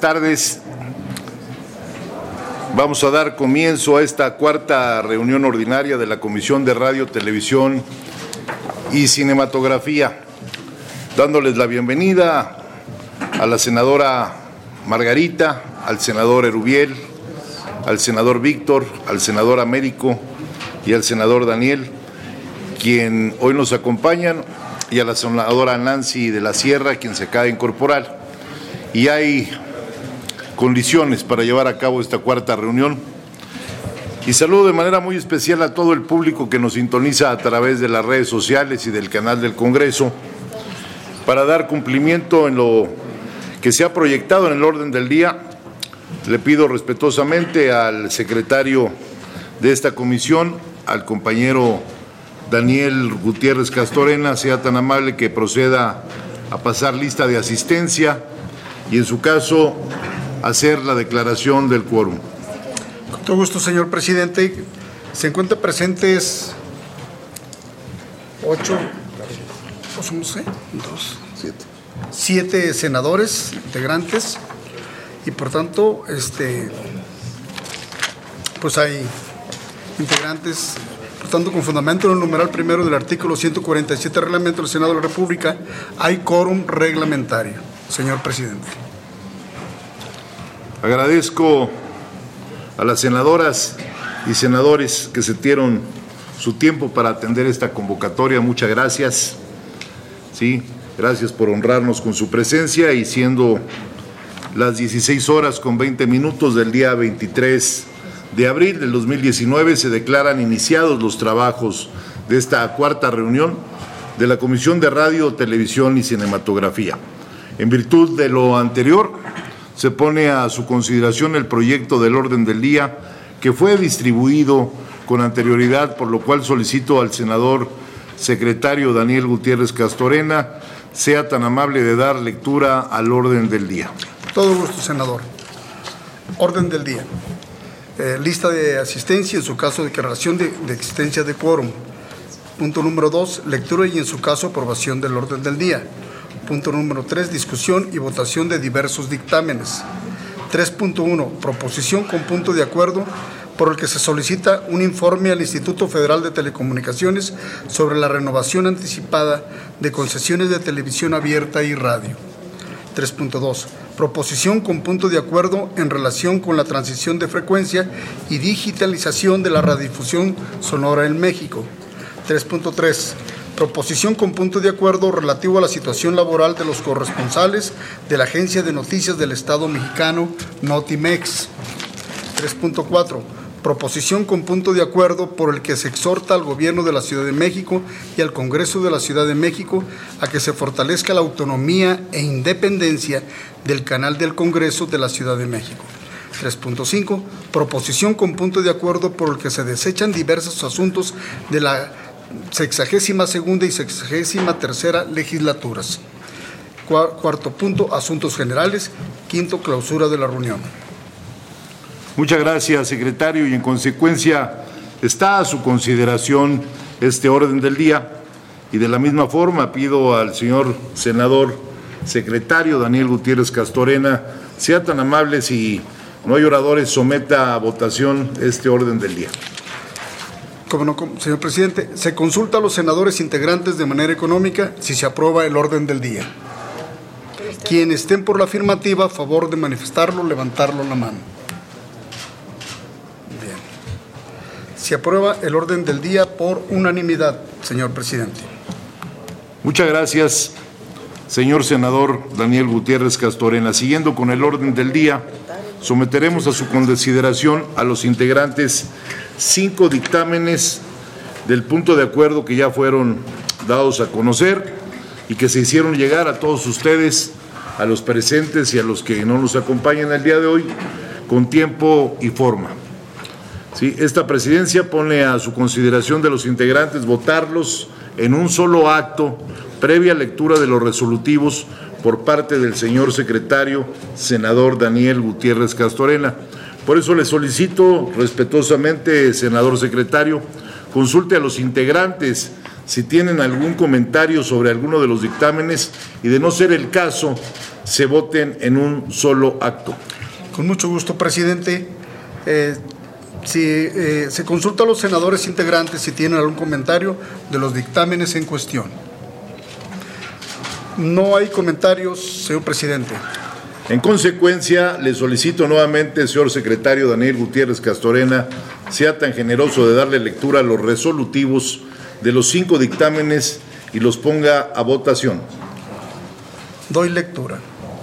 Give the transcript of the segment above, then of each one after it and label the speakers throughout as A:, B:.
A: tardes. Vamos a dar comienzo a esta cuarta reunión ordinaria de la Comisión de Radio, Televisión y Cinematografía, dándoles la bienvenida a la senadora Margarita, al senador Erubiel, al senador Víctor, al senador Américo y al senador Daniel, quien hoy nos acompañan, y a la senadora Nancy de la Sierra, quien se acaba de incorporar. Y hay condiciones para llevar a cabo esta cuarta reunión. Y saludo de manera muy especial a todo el público que nos sintoniza a través de las redes sociales y del canal del Congreso, para dar cumplimiento en lo que se ha proyectado en el orden del día. Le pido respetuosamente al secretario de esta comisión, al compañero Daniel Gutiérrez Castorena, sea tan amable que proceda a pasar lista de asistencia y, en su caso, hacer la declaración del quórum.
B: Con todo gusto, señor presidente. Se encuentran presentes 7 senadores integrantes y, por tanto, pues hay integrantes. Por tanto, con fundamento en el numeral primero del artículo 147 del Reglamento del Senado de la República, hay quórum reglamentario, señor presidente.
A: Agradezco a las senadoras y senadores que se dieron su tiempo para atender esta convocatoria. Muchas gracias. Sí, gracias por honrarnos con su presencia, y siendo las 16:20 del día 23 de abril del 2019, se declaran iniciados los trabajos de esta cuarta reunión de la Comisión de Radio, Televisión y Cinematografía. En virtud de lo anterior, se pone a su consideración el proyecto del orden del día, que fue distribuido con anterioridad, por lo cual solicito al senador secretario Daniel Gutiérrez Castorena sea tan amable de dar lectura al orden del día.
B: Todo gusto, senador. Orden del día. Lista de asistencia, en su caso declaración de existencia de quórum. Punto número 2, lectura y, en su caso, aprobación del orden del día. Punto número 3, discusión y votación de diversos dictámenes. 3.1, proposición con punto de acuerdo por el que se solicita un informe al Instituto Federal de Telecomunicaciones sobre la renovación anticipada de concesiones de televisión abierta y radio. 3.2, proposición con punto de acuerdo en relación con la transición de frecuencia y digitalización de la radiodifusión sonora en México. 3.3, proposición con punto de acuerdo relativo a la situación laboral de los corresponsales de la Agencia de Noticias del Estado Mexicano, Notimex. 3.4, proposición con punto de acuerdo por el que se exhorta al Gobierno de la Ciudad de México y al Congreso de la Ciudad de México a que se fortalezca la autonomía e independencia del canal del Congreso de la Ciudad de México. 3.5, proposición con punto de acuerdo por el que se desechan diversos asuntos de la 62ª y 63ª legislaturas. Cuarto punto, asuntos generales. Quinto, clausura de la reunión.
A: Muchas gracias, secretario, y en consecuencia está a su consideración este orden del día, y de la misma forma pido al señor senador secretario Daniel Gutiérrez Castorena sea tan amable, si no hay oradores, someta a votación este orden del día.
B: Como no, señor presidente, se consulta a los senadores integrantes de manera económica si se aprueba el orden del día. Quienes estén por la afirmativa, a favor de manifestarlo, levantarlo la mano. Bien. Se aprueba el orden del día por unanimidad, señor presidente.
A: Muchas gracias, señor senador Daniel Gutiérrez Castorena. Siguiendo con el orden del día, someteremos a su consideración a los integrantes 5 dictámenes del punto de acuerdo que ya fueron dados a conocer y que se hicieron llegar a todos ustedes, a los presentes y a los que no nos acompañan el día de hoy, con tiempo y forma. Sí, esta presidencia pone a su consideración de los integrantes votarlos en un solo acto, previa lectura de los resolutivos por parte del señor secretario, senador Daniel Gutiérrez Castorena. Por eso le solicito respetuosamente, senador secretario, consulte a los integrantes si tienen algún comentario sobre alguno de los dictámenes, y de no ser el caso, se voten en un solo acto.
B: Con mucho gusto, presidente. Se consulta a los senadores integrantes si tienen algún comentario de los dictámenes en cuestión. No hay comentarios, señor presidente.
A: En consecuencia, le solicito nuevamente, señor secretario Daniel Gutiérrez Castorena, sea tan generoso de darle lectura a los resolutivos de los 5 dictámenes y los ponga a votación.
B: Doy lectura.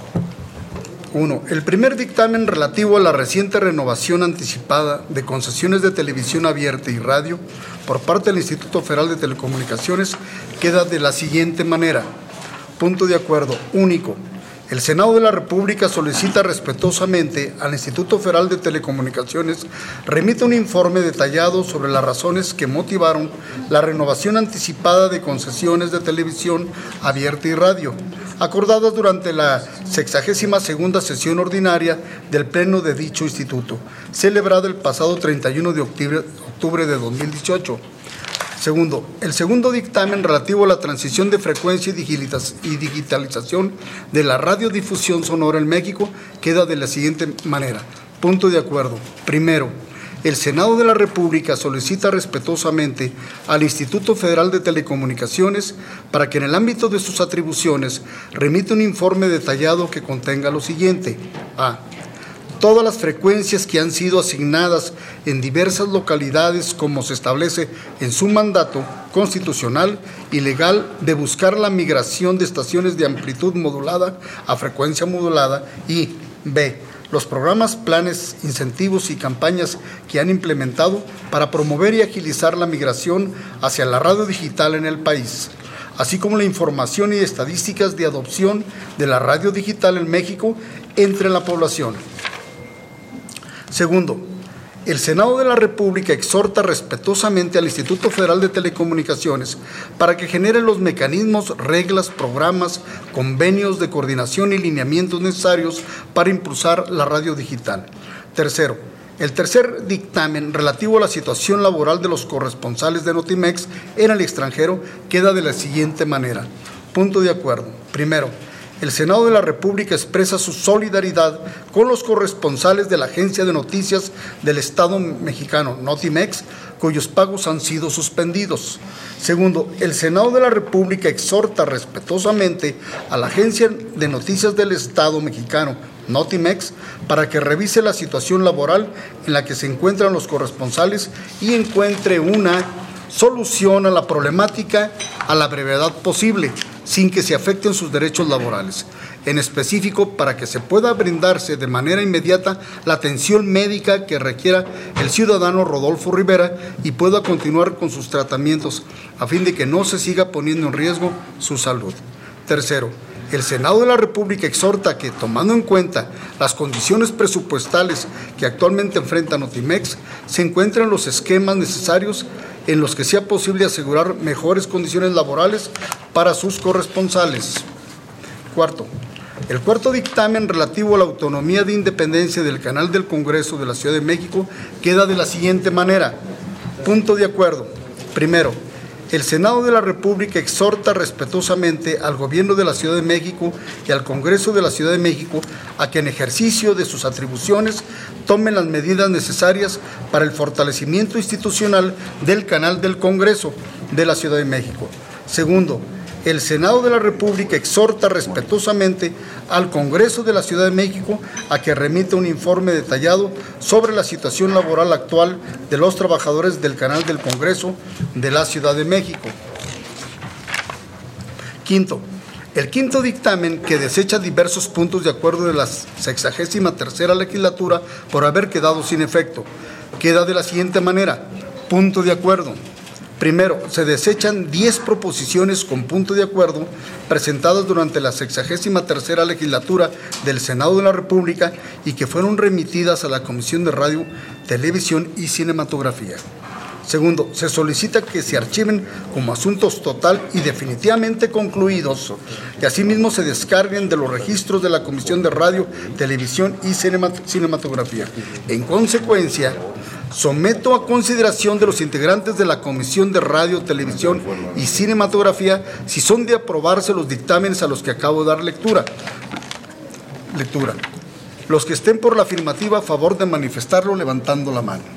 B: 1. El primer dictamen relativo a la reciente renovación anticipada de concesiones de televisión abierta y radio por parte del Instituto Federal de Telecomunicaciones queda de la siguiente manera. Punto de acuerdo único. El Senado de la República solicita respetuosamente al Instituto Federal de Telecomunicaciones remita un informe detallado sobre las razones que motivaron la renovación anticipada de concesiones de televisión abierta y radio, acordadas durante la 62ª sesión ordinaria del Pleno de dicho instituto, celebrada el pasado 31 de octubre de 2018. Segundo, el segundo dictamen relativo a la transición de frecuencia y digitalización de la radiodifusión sonora en México queda de la siguiente manera. Punto de acuerdo. Primero, el Senado de la República solicita respetuosamente al Instituto Federal de Telecomunicaciones para que en el ámbito de sus atribuciones remita un informe detallado que contenga lo siguiente. A. Todas las frecuencias que han sido asignadas en diversas localidades como se establece en su mandato constitucional y legal de buscar la migración de estaciones de amplitud modulada a frecuencia modulada y B. Los programas, planes, incentivos y campañas que han implementado para promover y agilizar la migración hacia la radio digital en el país, así como la información y estadísticas de adopción de la radio digital en México entre la población. Segundo, el Senado de la República exhorta respetuosamente al Instituto Federal de Telecomunicaciones para que genere los mecanismos, reglas, programas, convenios de coordinación y lineamientos necesarios para impulsar la radio digital. Tercero, el tercer dictamen relativo a la situación laboral de los corresponsales de Notimex en el extranjero queda de la siguiente manera. Punto de acuerdo. Primero, el Senado de la República expresa su solidaridad con los corresponsales de la Agencia de Noticias del Estado mexicano, Notimex, cuyos pagos han sido suspendidos. Segundo, el Senado de la República exhorta respetuosamente a la Agencia de Noticias del Estado mexicano, Notimex, para que revise la situación laboral en la que se encuentran los corresponsales y encuentre una solución a la problemática a la brevedad posible, sin que se afecten sus derechos laborales, en específico para que se pueda brindarse de manera inmediata la atención médica que requiera el ciudadano Rodolfo Rivera y pueda continuar con sus tratamientos a fin de que no se siga poniendo en riesgo su salud. Tercero, el Senado de la República exhorta que, tomando en cuenta las condiciones presupuestales que actualmente enfrenta Notimex, se encuentren los esquemas necesarios en los que sea posible asegurar mejores condiciones laborales para sus corresponsales. Cuarto, el cuarto dictamen relativo a la autonomía de independencia del Canal del Congreso de la Ciudad de México queda de la siguiente manera. Punto de acuerdo. Primero, el Senado de la República exhorta respetuosamente al Gobierno de la Ciudad de México y al Congreso de la Ciudad de México a que en ejercicio de sus atribuciones tomen las medidas necesarias para el fortalecimiento institucional del Canal del Congreso de la Ciudad de México. Segundo, el Senado de la República exhorta respetuosamente al Congreso de la Ciudad de México a que remita un informe detallado sobre la situación laboral actual de los trabajadores del Canal del Congreso de la Ciudad de México. Quinto, el quinto dictamen, que desecha diversos puntos de acuerdo de la 63ª legislatura por haber quedado sin efecto, queda de la siguiente manera. Punto de acuerdo. Primero, se desechan 10 proposiciones con punto de acuerdo presentadas durante la 63ª legislatura del Senado de la República y que fueron remitidas a la Comisión de Radio, Televisión y Cinematografía. Segundo, se solicita que se archiven como asuntos total y definitivamente concluidos y asimismo se descarguen de los registros de la Comisión de Radio, Televisión y Cinematografía. En consecuencia, someto a consideración de los integrantes de la Comisión de Radio, Televisión y Cinematografía si son de aprobarse los dictámenes a los que acabo de dar lectura. lectura. Los que estén por la afirmativa, a favor de manifestarlo levantando la mano.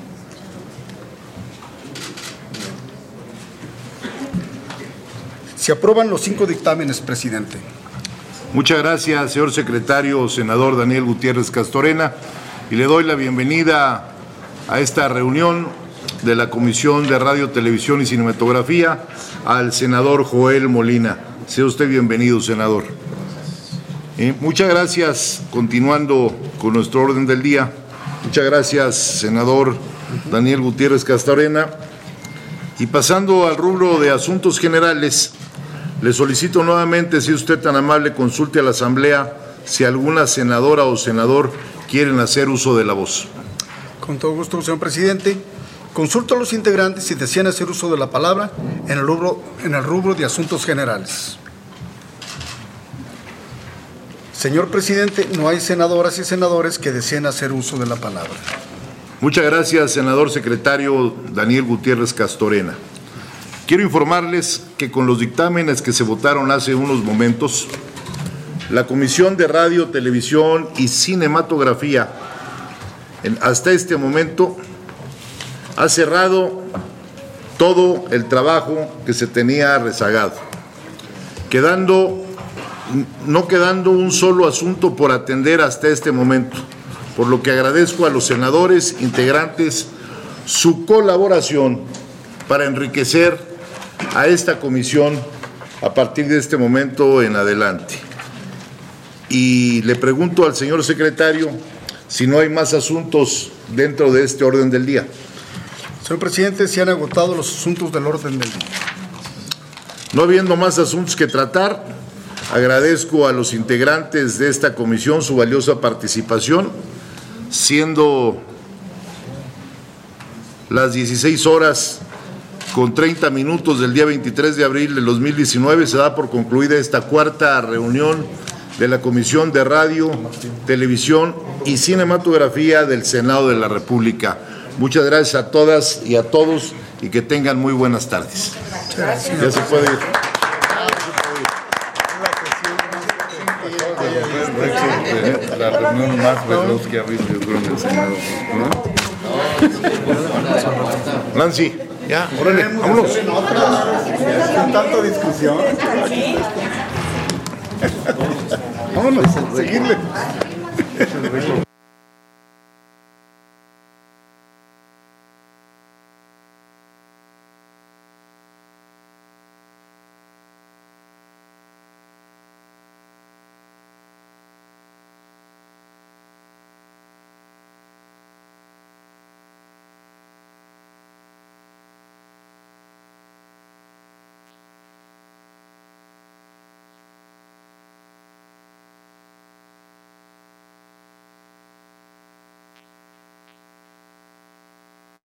B: Se aprueban los 5 dictámenes, presidente.
A: Muchas gracias, señor secretario, senador Daniel Gutiérrez Castorena, y le doy la bienvenida a esta reunión de la Comisión de Radio, Televisión y Cinematografía al senador Joel Molina. Sea usted bienvenido, senador. Muchas gracias, continuando con nuestro orden del día. Muchas gracias, senador Daniel Gutiérrez Castorena. Y pasando al rubro de asuntos generales, le solicito nuevamente, si usted tan amable, consulte a la Asamblea si alguna senadora o senador quieren hacer uso de la voz.
B: Con todo gusto, señor presidente. Consulto a los integrantes si desean hacer uso de la palabra en el rubro de asuntos generales. Señor presidente, no hay senadoras y senadores que deseen hacer uso de la palabra.
A: Muchas gracias, senador secretario Daniel Gutiérrez Castorena. Quiero informarles que con los dictámenes que se votaron hace unos momentos, la Comisión de Radio, Televisión y Cinematografía, hasta este momento, ha cerrado todo el trabajo que se tenía rezagado, no quedando un solo asunto por atender hasta este momento, por lo que agradezco a los senadores integrantes su colaboración para enriquecer a esta comisión a partir de este momento en adelante. Y le pregunto al señor secretario si no hay más asuntos dentro de este orden del día.
B: Señor presidente, se han agotado los asuntos del orden del día.
A: No habiendo más asuntos que tratar, agradezco a los integrantes de esta comisión su valiosa participación, siendo las 16:30 del día 23 de abril de 2019, se da por concluida esta cuarta reunión de la Comisión de Radio, Televisión y Cinematografía del Senado de la República. Muchas gracias a todas y a todos y que tengan muy buenas tardes.
B: Gracias.
A: Ya se puede ir.
C: La reunión más veloz que ha habido en el Senado, ¿no?
A: Nancy, ya, órale, vámonos.
B: Con tanta discusión.
A: Vámonos, seguirle.